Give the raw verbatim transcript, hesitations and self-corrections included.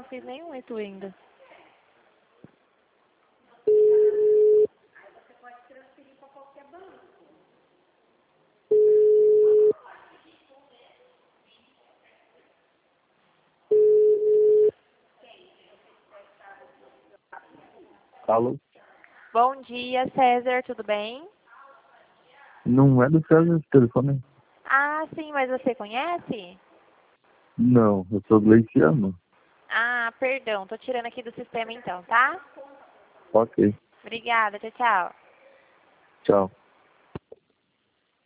fiz nenhum isso ainda. Alô? Bom dia, César, tudo bem? Não é do César esse telefone? Ah, sim, mas você conhece? Não, eu sou Gleiciano. Ah, perdão, tô tirando aqui do sistema então, tá? Ok, Obrigada, tchau, tchau. tchau.